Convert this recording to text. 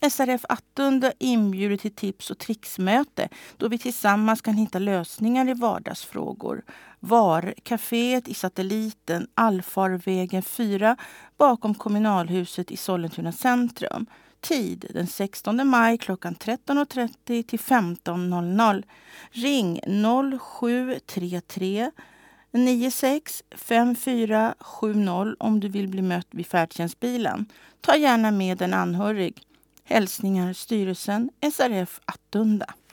SRF Attunda inbjuder till tips- och tricksmöte då vi tillsammans kan hitta lösningar i vardagsfrågor. Caféet i Satelliten, Alfarvägen 4 bakom kommunalhuset i Sollentuna centrum. Tid den 16 maj klockan 13.30 till 15.00. Ring 0733 96 5470 om du vill bli mött vid färdtjänstbilen. Ta gärna med en anhörig. Hälsningar styrelsen SRF Attunda.